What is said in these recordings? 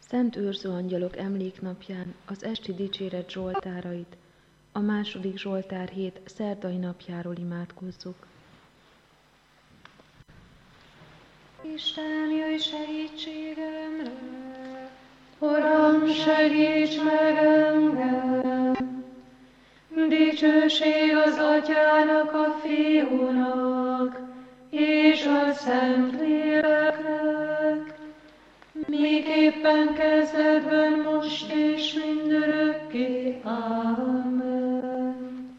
Szent őrző angyalok emléknapján az esti dicséret zsoltárait, a második Zsoltár hét szerdai napjáról imádkozzuk. Isten, jöjj segítségemre! Uram, segíts meg engem! Dicsőség az Atyának, a Fiúnak, és a Szentléleknek, miképpen kezdetben, most és mindörökké. Amen.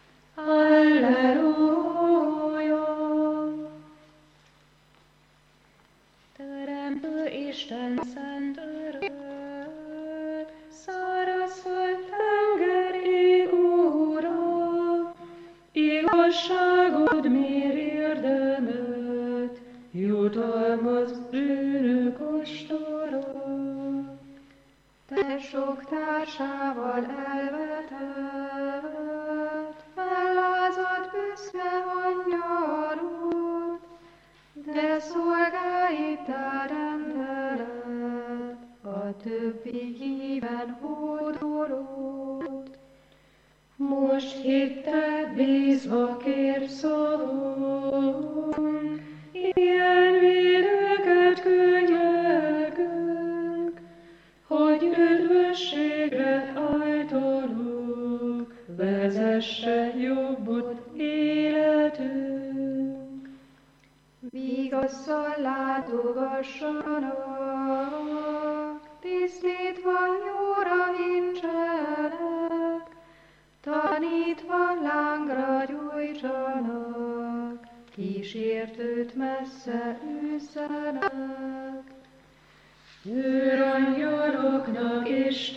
Alleluja! Teremtő Isten szent örök, szárazföld tenger ég Ura, igazságod mér érdemet, jutalmaz bűnök ostora. Te sok társával elvetett, fellázadt büszke angyalod, de szolgáittá rendeled, a többi híven hódolód. Most hitted bízva kér szavunk, ilyen védőket könyörgünk, hogy üdvösségre ajtónuk vezesse jobbot életünk. Vigasszal látogassanak, tisztítva jóra incsenek, tanítva lángra gyújtsanak, kísértőt messze űzzenek. Őrangyaloknak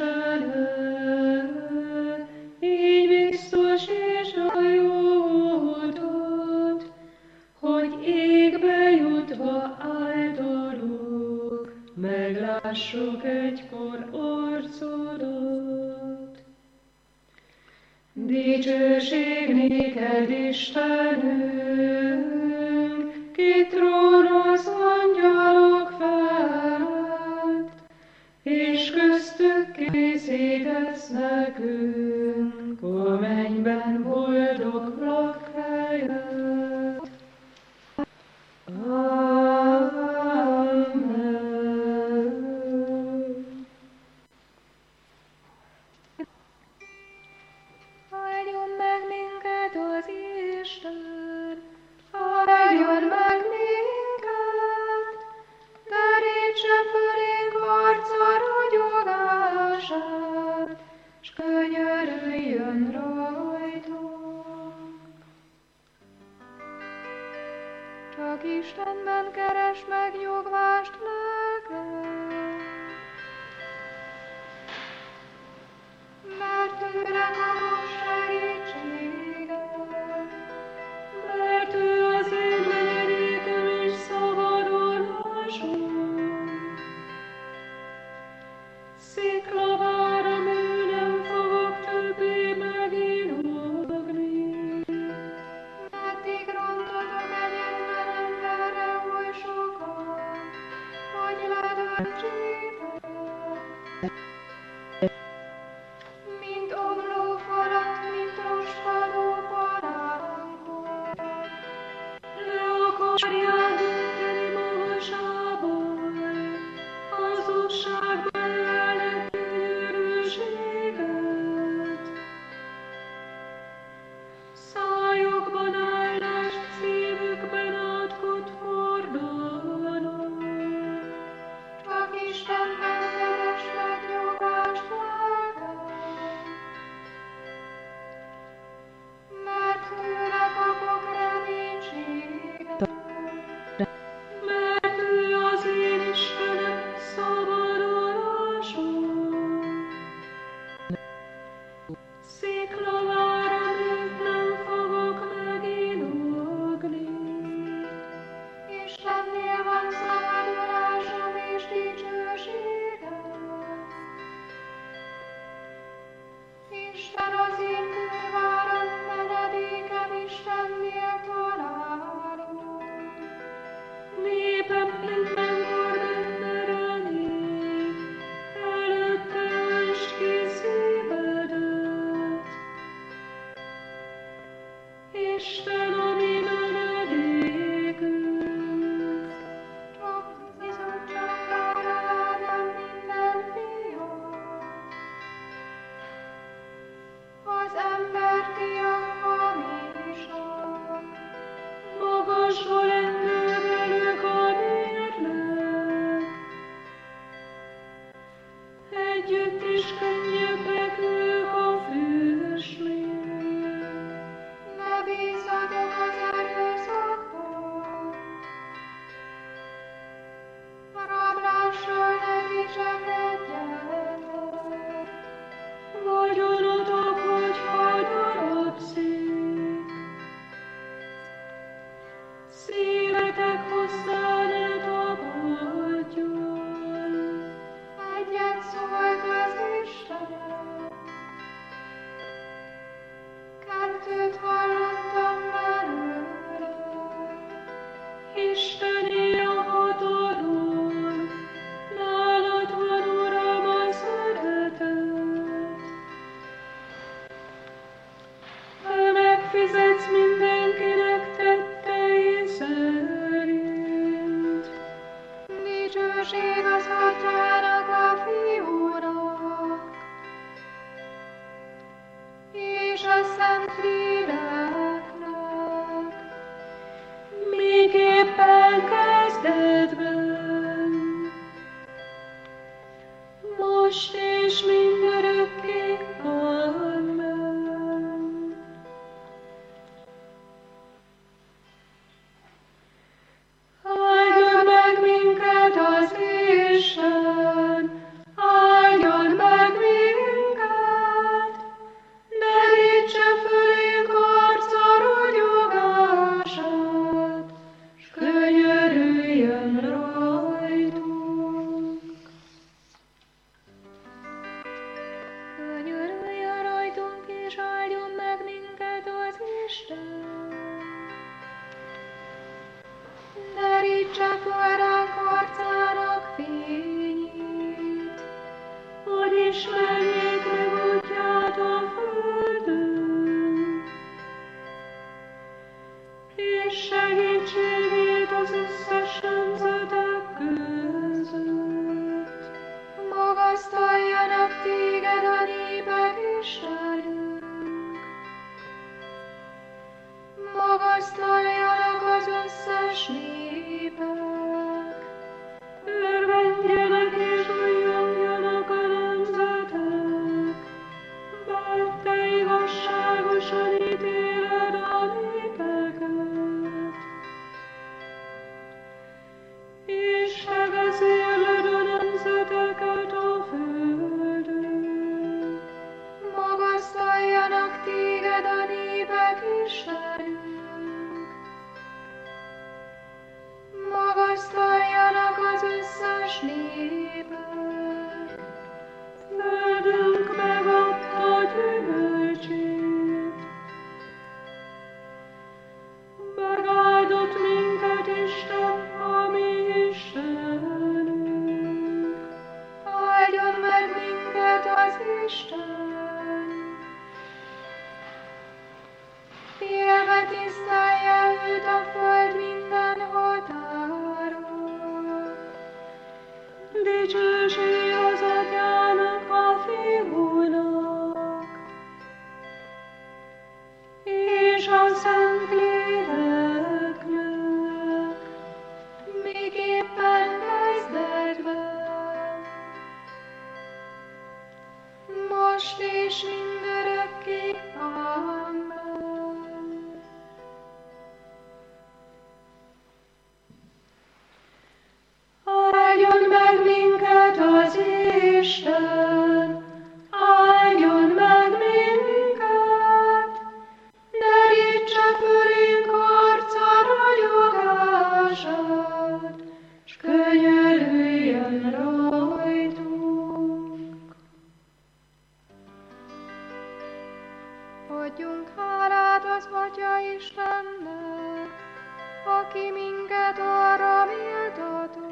Istened, így biztosítsa a jó utat, hogy égbe jutva általuk meglássuk egykor arcodat. Dicsőség néked, Istenünk, ki trónolsz angyalok felett, és köztük készítesz nekünk a mennyben boldog lakhelyet. Amen. Áldjon meg minket az Isten, áldjon meg minket, derítse fölénk arca ragyogását, s könyörüljön rajtunk. Csak Istenben keresd meg nyugvást lelkem, mert tőle kapok segítséget, mert ő az én menedékem és szabadulásom. Sziklavárra ő nem fogok többé meginogni. Meddig rontodok egyetlen emberre oly sokat, hogy ledöntsétek? Mint ollófalat, mint roskadó paránkot, le akarják dönteni magasában, hazugságban lelnek gyönyörűséget. Szájukban állást, szívükben átkot hordanak, csak Istenben az Atyának, a Fiúnak, és a Szentléleknek, miképpen kezdetben, most és mindörökké. Amen. Áldjon meg minket az Isten, áldjon meg minket, derítse fölénk arca ragyogását, s könyörüljön rajtunk. Könyörüljön rajtunk, és áldjon meg minket az Isten. Derítse föl ránk arcának fényét, hogy ismerjék meg útját a földön, és segítségét az összes nemzetek között. Magasztaljanak téged a népek, Istenünk, magasztaljanak az összes népek, örvendjenek és újjongjanak a nemzetek, bár te igazságosan ítéled a népeket, és megvezérled a nemzeteket a földön. Magasztaljanak téged a népek, Istenünk, magasztaljanak az összes népek. Földünk megadta gyümölcsét, megáldott minket Isten, a mi Istenünk. Áldjon meg minket az Isten, félve tisztelje őt a föld minden határa. Dicsőség az Atyának, a Fiúnak, és a Szentléleknek, miképpen kezdetben, most és mindörökké. Amen. Áldjon meg minket az Isten, áldjon meg minket, derítse fölénk arca ragyogását, s könyörüljön rajtunk. Adjunk hálát az Atya Istennek, aki minket arra méltatott,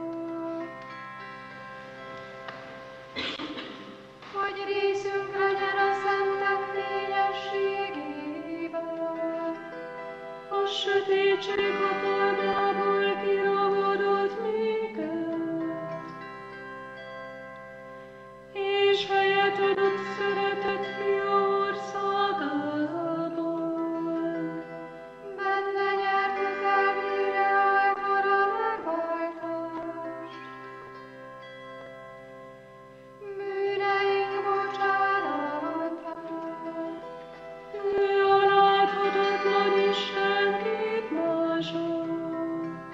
hogy részünk legyen a szentek fényességében. A sötétség hatalmából kiragadott minket, és helyet adott szeretett Fia országában. Benne nyertük el vére által a megváltást, bűneink bocsánatát. Ő a láthatatlan Isten képmása,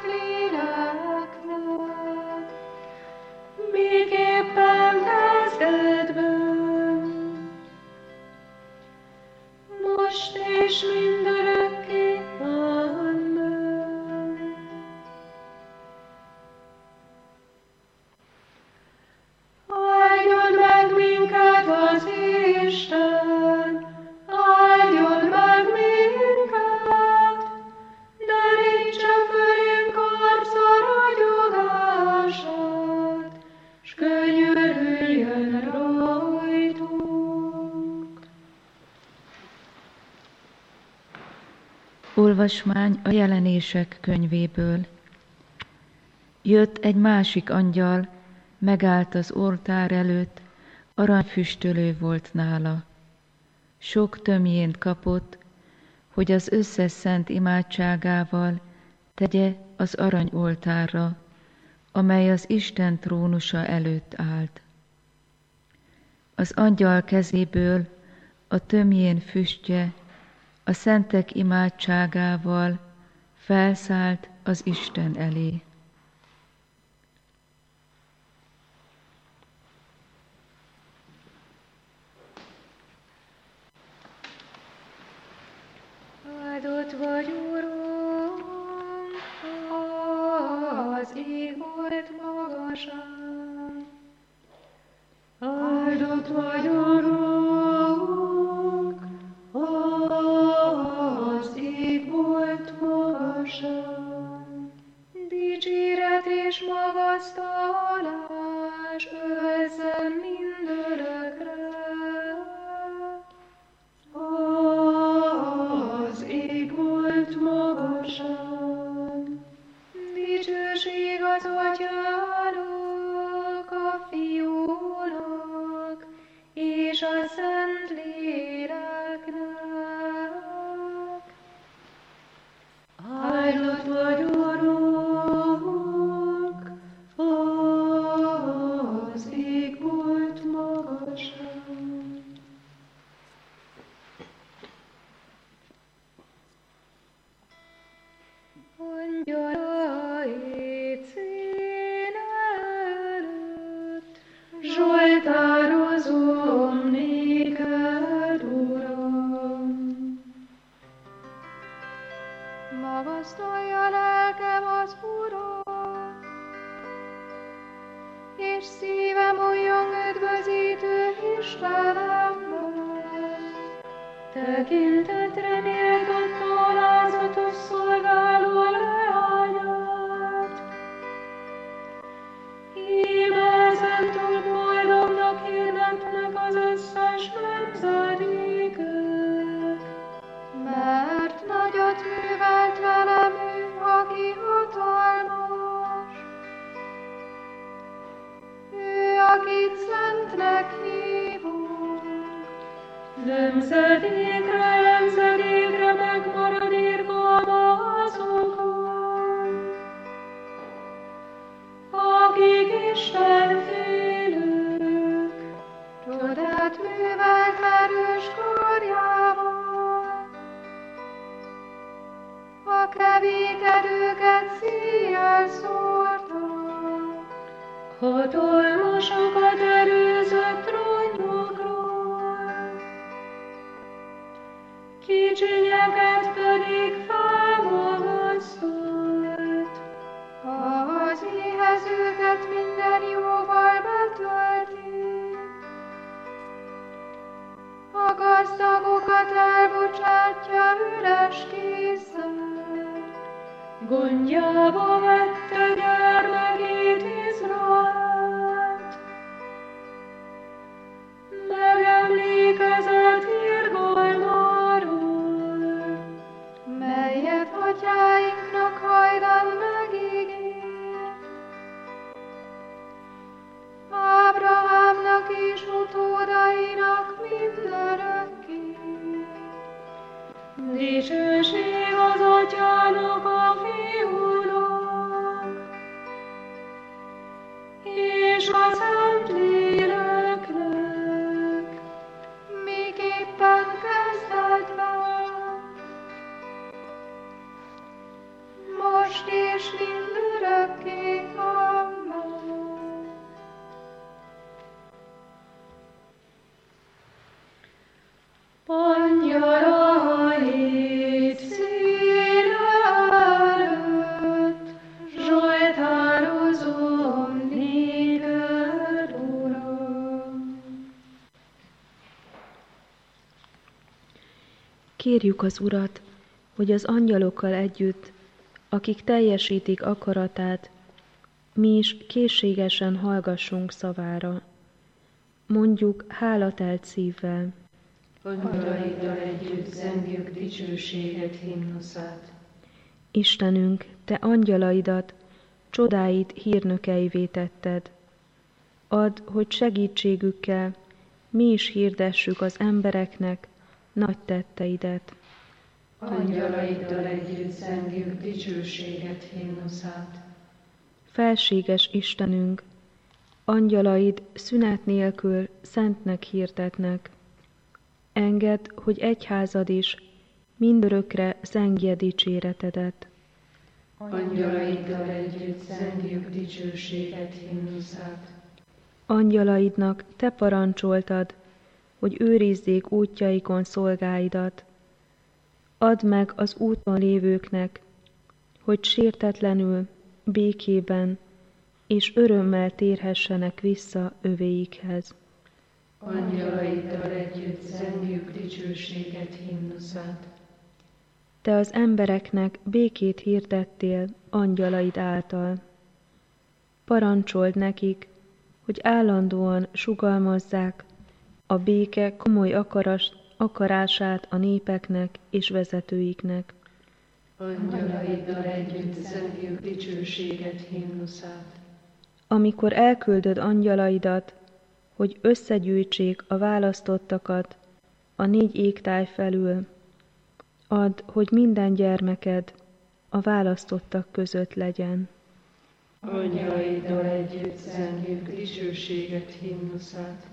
léleknek, miképpen kezdetben, most és mindörökké. Amen. Áldjon meg minket az Isten, áldjon meg minket, derítse fölénk arca ragyogását, s könyörüljön rajtunk. Olvasmány a Jelenések könyvéből. Jött egy másik angyal, megállt az oltár előtt, aranyfüstölő volt nála. Sok tömjént kapott, hogy az összes szent imádságával tegye az aranyoltárra, amely az Isten trónusa előtt állt. Az angyal kezéből a tömjén füstje a szentek imádságával felszállt az Isten elé. Áldott vagy, Uram, az ég volt magasan. Áldott vagy, Urunk, az ég volt magasan. Dicséret és magasztalás övezzen mindörökre. Az ég volt magasan. Dicsőség az Atyának, a Fiúnak, és a Szent Léleknek. Áldott vagy, Urunk, az ég volt magasan. Angyalait szín előtt, zsoltározom néked, Uram. Magasztalja lelkem az Urat, és szívem újjong üdvözítő Istenemben. Tekintetre méltatta alázatos szolgáló leányát. Íme ezentúl boldognak hirdetnek az összes nemzedékek, mert nagyot művelt velem ő, aki hatalmas. Ő, akit szentnek hívunk, nemzedékre megmarad irgalma azokon, akik Isten félők, csodát művelt erős karjával. A kevékedőket szíjjel szórta, hatalmasokat erőzött rongyokról, kicsinyeket pedig felmagasztott. Az éhezőket minden jóval betölti, a gazdagokat elbocsátja üres kézzel. Gondjába vette gyermekét Izraelt, megemlékezett irgalmáról, melyet atyáinknak hajdan megígért. Ábrahámnak és utódainak mindörökké. Dicsőség az Atyának, a Fiúnak, és a Szent Léleknek, miképpen kezdetben, most és mind Kérjük az Urat, hogy az angyalokkal együtt, akik teljesítik akaratát, mi is készségesen hallgassunk szavára. Mondjuk hálatelt szívvel. Angyalaiddal együtt zengjük dicsőséget himnuszát. Istenünk, te angyalaidat csodáit hírnökeivé tetted. Add, hogy segítségükkel mi is hirdessük az embereknek nagy tetteidet. Angyalaiddal együtt zengjük dicsőséget himnuszát. Felséges Istenünk, angyalaid szünet nélkül szentnek hirdetnek. Engedd, hogy egyházad is mindörökre zengje dicséretedet. Angyalaiddal együtt zengjük dicsőséget himnuszát. Angyalaidnak te parancsoltad, hogy őrizzék útjaikon szolgáidat. Add meg az úton lévőknek, hogy sértetlenül, békében és örömmel térhessenek vissza övéikhez. Angyalaiddal együtt zengjük dicsőséget himnuszát. Te az embereknek békét hirdettél angyalaid által. Parancsold nekik, hogy állandóan sugallmazzák a béke komoly akarását a népeknek és vezetőiknek. Angyalaiddal együtt zengjük dicsőséget himnuszát. Amikor elküldöd angyalaidat, hogy összegyűjtsék a választottakat a 4 égtáj felül, add, hogy minden gyermeked a választottak között legyen. Angyalaiddal együtt zengjük dicsőséget himnuszát.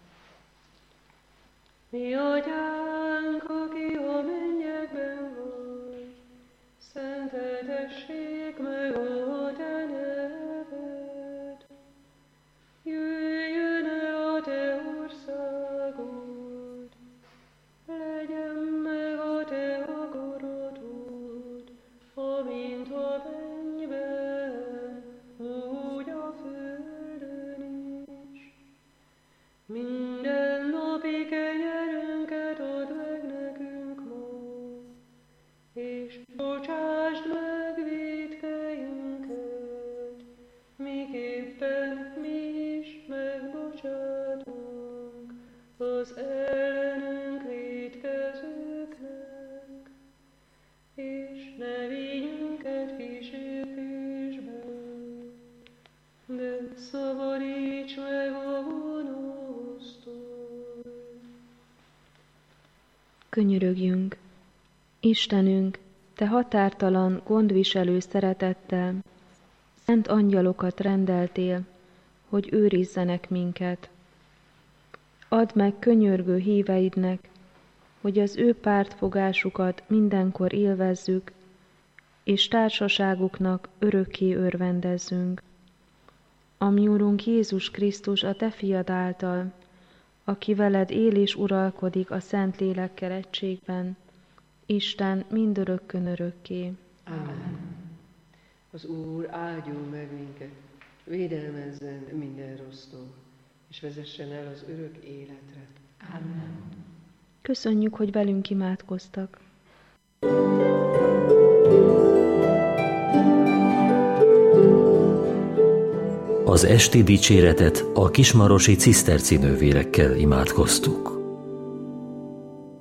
Mi atyánk, aki a mennyekben vagy, szenteltessék meg a te neved. Jöjjön el a te országod, legyen meg a te akaratod, amint a mennyben, úgy a földön is. Minden napi kenyerünket add meg nekünk ma, és bocsásd meg vétkeinket, miképpen mi is megbocsátunk az ellenünk vétkezőknek, és ne vigy minket kísértésbe, de szabadíts meg a gonosztól. Könyörögjünk! Istenünk, te határtalan, gondviselő szeretettel szent angyalokat rendeltél, hogy őrizzenek minket. Add meg könyörgő híveidnek, hogy az ő pártfogásukat mindenkor élvezzük, és társaságuknak örökké örvendezzünk. A mi Urunk Jézus Krisztus a te fiad által, aki veled él és uralkodik a Szentlélekkel egységben, Isten mindörökkön örökké. Amen. Az Úr áldjon meg minket, védelmezzen minden rossztól, és vezessen el az örök életre. Amen. Köszönjük, hogy velünk imádkoztak. Az esti dicséretet a kismarosi ciszterci nővérekkel imádkoztuk.